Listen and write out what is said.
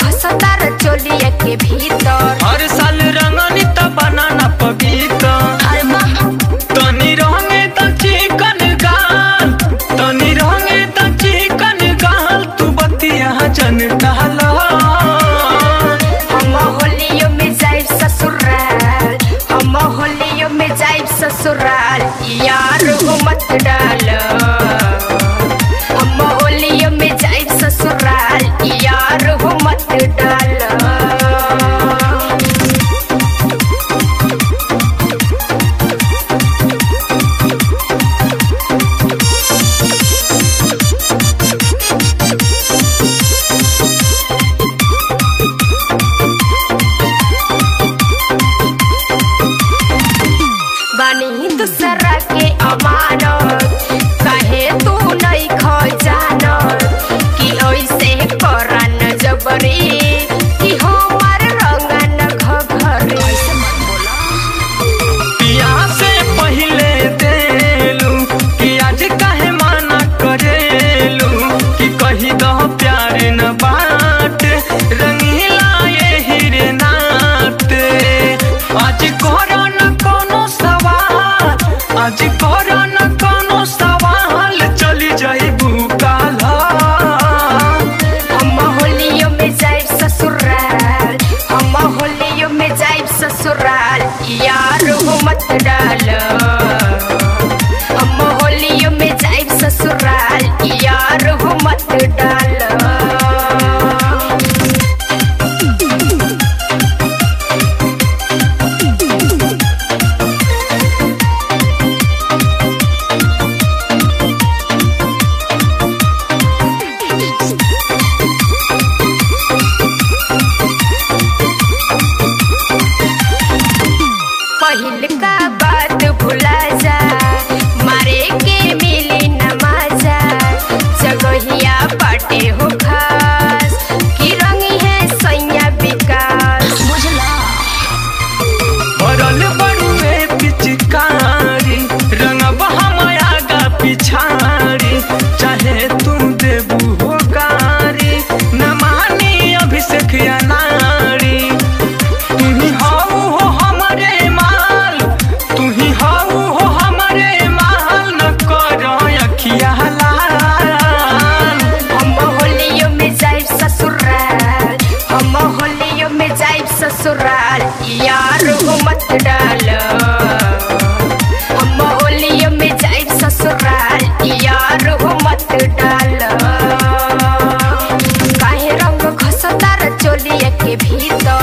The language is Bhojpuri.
घसतार चोलिया के भीतर। हर साल रंगनी त बनाना पपीता। तनी रंगे त चिकन गाल, तनी रंगे त चिकन गाल, तू बतिया जन डाला। हम होलियो में जाइब ससुराल, हम होलियो में जाइब ससुराल, यार हो मत डाल। हम होलियो में जाइब ससुराल, यार हो मत डाल। बानी दूसरा के अमानत, काहे तू नहीं खो जानत कि ऐसे करन जबरी कि हमार रंगन घघरी। पिया से पहले देलू कि आज काहे माना करेलू, कि कही दो प्यार न बाट रंगीला ये हीरे नाते। आज करो न कोनो सवाल, आज करो न कोनो सवाल, चली जाइबू काला। हम होलियो में जाइब ससुराल, हम होलियो में जाइब ससुराल, यार हो मत डाल। हम होलियो में जाइब ससुराल, यार हो मत डाल। पहिल का बात भुला जा, मारे के मिली न मजा, जगहिया बाटे हो खास, कि रंगी है सैया विकास। बुझला भरल बड़ुए पिचकारी, रंगब हम आगा पिछाड़ी, चाहे तू देबू हो गारी, न मानी अभिषेक या नारी। तू ही हाउ हो हमारे माल, तू ही हाउ हो हमारे माल, न करो अखिया लाल। हम होलियो में जाइब ससुराल, हम होलियो में जाइब ससुराल, यार हो मत डाल। हम होलियो में जाइब ससुराल, यार हो मत डाल। काहे रंग घसतार चोलिया के भीतर।